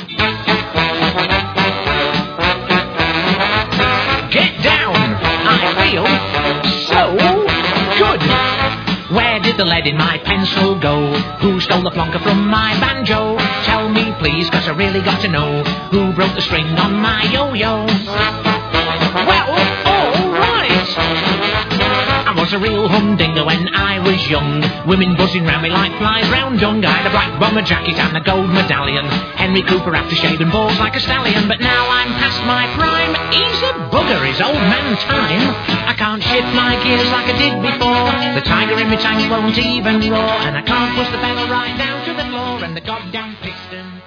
Get down! I feel so good! Where did the lead in my pencil go? Who stole the plonker from my banjo? Tell me please, 'cause I really got to know who broke the string on my yo-yo. Well, alright! I was a real humdinger when I was young. Women buzzing round me like flies round dung. I had a black bomber jacket and a gold medallion. Henry Cooper after shaving balls like a stallion. But now I'm past my prime. He's a bugger, is old man time. I can't shift my gears like I did before. The tiger in my tank won't even roar. And I can't push the pedal right down to the floor. And the goddamn piston